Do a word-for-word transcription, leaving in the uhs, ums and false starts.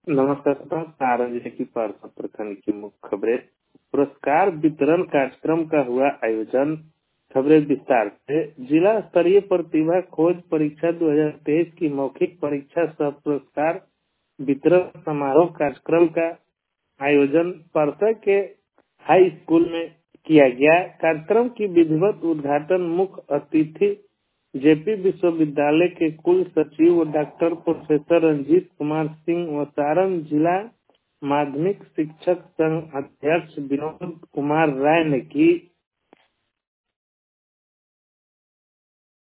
नमस्कार दोस्तों, सारण जिले की पारसा प्रखंड की मुख्य खबरें। पुरस्कार वितरण कार्यक्रम का हुआ आयोजन। खबरें विस्तार से। जिला स्तरीय प्रतिभा खोज परीक्षा दो हज़ार तेईस की मौखिक परीक्षा सह पुरस्कार वितरण समारोह कार्यक्रम का आयोजन परसा के हाई स्कूल में किया गया। कार्यक्रम की विधिवत उद्घाटन मुख्य अतिथि जेपी विश्वविद्यालय के कुल सचिव डॉक्टर प्रोफेसर रंजीत कुमार सिंह व सारण जिला माध्यमिक शिक्षक संघ अध्यक्ष विनोद कुमार राय ने की।